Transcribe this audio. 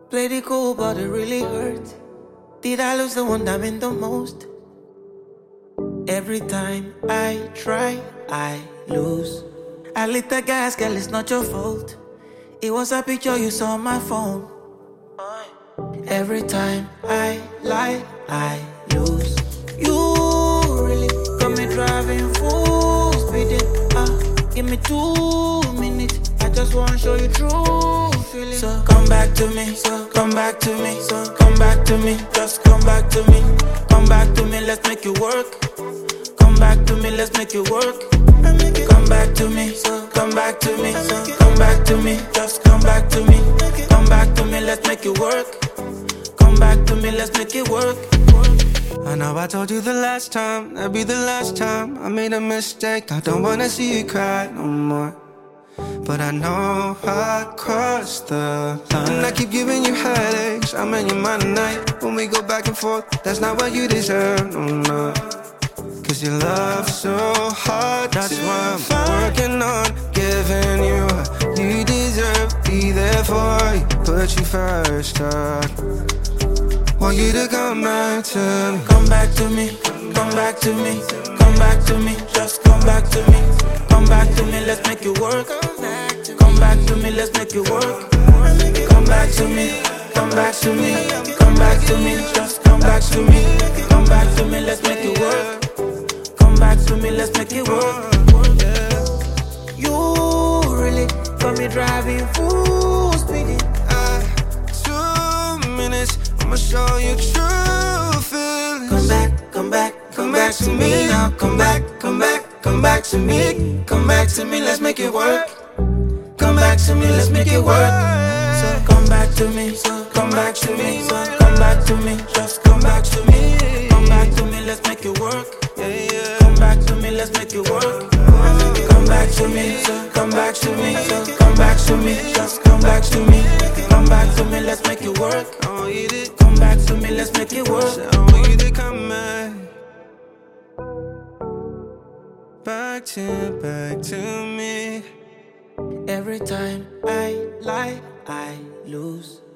Played it cool, but it really hurt. Did I lose the one that meant the most? Every time I try, I lose. I lit the gas, girl, it's not your fault. It was a picture you saw on my phone. Every time I lie, I lose. You really got me driving full speed. Give me 2 minutes. I just wanna show you true feeling. So come back to me, come back to me, come back to me, just come back to me, come back to me, let's make it work. Come back to me, let's make it work. Come back to me, come back to me, come back to me, just come back to me, come back to me, let's make it work. Come back to me, let's make it work. I know I told you the last time, that'd be the last time I made a mistake. I don't wanna see you cry no more, but I know I crossed the line. And I keep giving you headaches, I'm in your mind at night. When we go back and forth, that's not what you deserve, no, no. Cause you love so hard, that's why I'm working on giving you what you deserve. Be there for you, put you first, want you to come back to me. Come back to me, come back to me, come back to me, just come back to me. Come back to me, let's make it work. Come back to me, let's make it work. Come back to me, come back to me, come back to me, just come back to me. Come back to me, let's make it work. Come back to me, let's make it work. You really got me driving full speed. 2 minutes, I'ma show you true feelings. Come back, come back, come back to me now. Come back, come back, come back to me. Come back to me, let's make it work. Come back to me, let's make it work. So come back to me, come back to me, come back to me, just come back to me. Come back to me, let's make it work. Come back to me, let's make it work. Come back to me, come back to me, come back to me, just come back to me. Come back to me, let's make it work. Come back to me, let's make it work. I want you to come back to me. Every time I lie, I lose.